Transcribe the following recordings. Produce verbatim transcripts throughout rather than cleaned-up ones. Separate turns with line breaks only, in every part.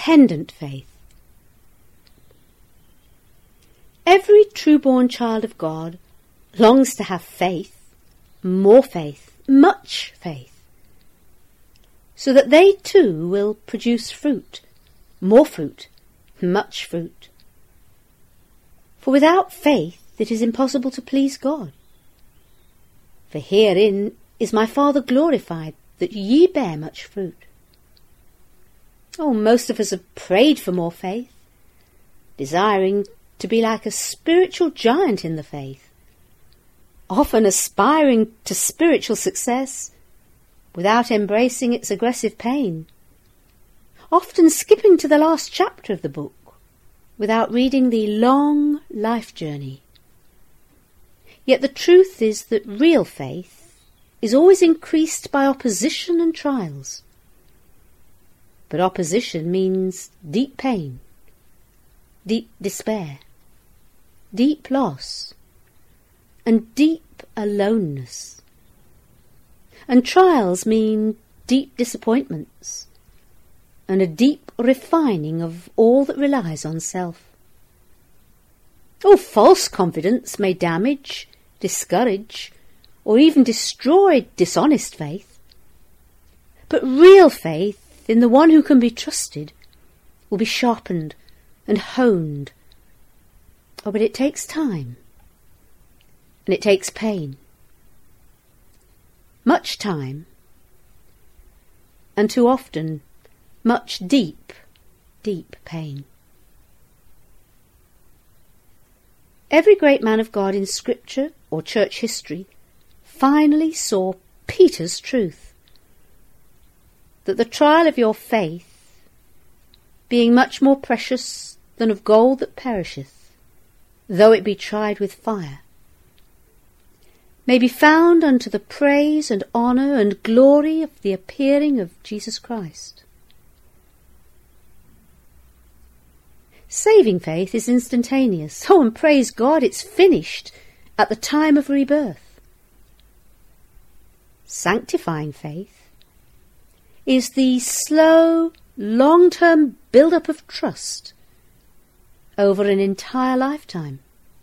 dependent faith. Every true-born child of God longs to have faith, more faith, much faith, so that they too will produce fruit, more fruit, much fruit. For without faith it is impossible to please God. For herein is my Father glorified, that ye bear much fruit. Oh, most of us have prayed for more faith, desiring to be like a spiritual giant in the faith, often aspiring to spiritual success without embracing its aggressive pain, often skipping to the last chapter of the book without reading the long life journey. Yet the truth is that real faith is always increased by opposition and trials. But opposition means deep pain, deep despair, deep loss, and deep aloneness. And trials mean deep disappointments, and a deep refining of all that relies on self. Oh, false confidence may damage, discourage, or even destroy dishonest faith. But real faith in the one who can be trusted will be sharpened and honed. Oh, but it takes time, and it takes pain. Much time, and too often much deep, deep pain. Every great man of God in Scripture or church history finally saw Peter's truth, that the trial of your faith, being much more precious than of gold that perisheth, though it be tried with fire, may be found unto the praise and honour and glory of the appearing of Jesus Christ. Saving faith is instantaneous. Oh, and praise God, it's finished at the time of rebirth. Sanctifying faith is the slow, long-term build-up of trust over an entire lifetime.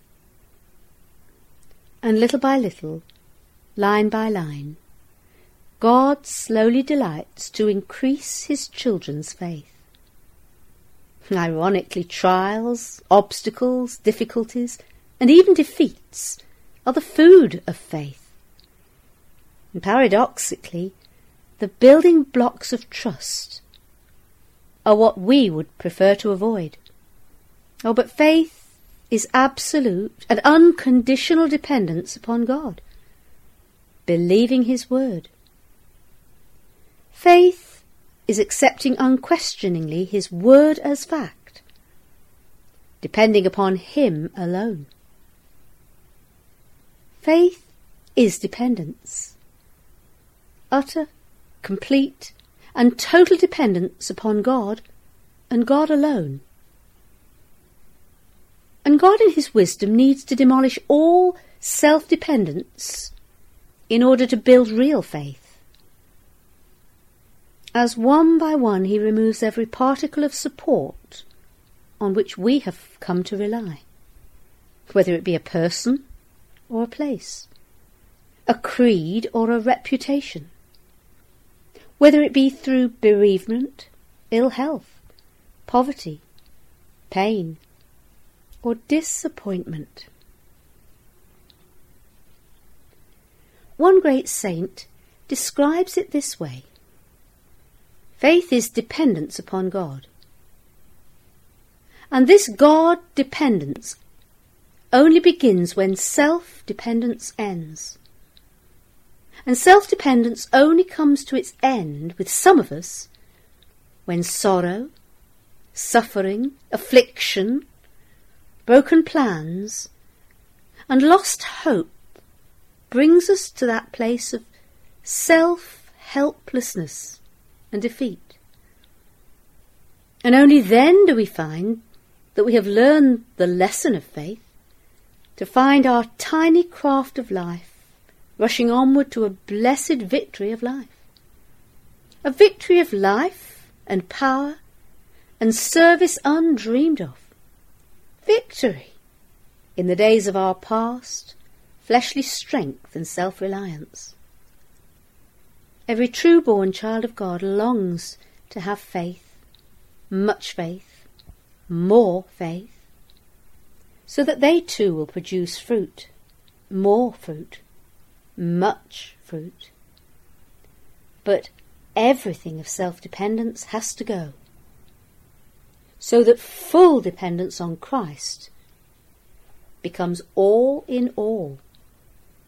And little by little, line by line, God slowly delights to increase his children's faith. Ironically, trials, obstacles, difficulties, and even defeats are the food of faith. And paradoxically, the building blocks of trust are what we would prefer to avoid. Oh, but faith is absolute and unconditional dependence upon God, believing his word. Faith is accepting unquestioningly his word as fact, depending upon him alone. Faith is dependence, utter, complete, and total dependence upon God and God alone. And God in his wisdom needs to demolish all self-dependence in order to build real faith. As one by one he removes every particle of support on which we have come to rely, whether it be a person or a place, a creed or a reputation, whether it be through bereavement, ill health, poverty, pain, or disappointment. One great saint describes it this way: faith is dependence upon God. And this God-dependence only begins when self-dependence ends. And self-dependence only comes to its end with some of us when sorrow, suffering, affliction, broken plans, and lost hope brings us to that place of self-helplessness and defeat. And only then do we find that we have learned the lesson of faith, to find our tiny craft of life rushing onward to a blessed victory of life. A victory of life and power and service undreamed of. Victory in the days of our past, fleshly strength and self-reliance. Every true-born child of God longs to have faith, much faith, more faith, so that they too will produce fruit, more fruit, much fruit. But everything of self-dependence has to go, so that full dependence on Christ becomes all in all.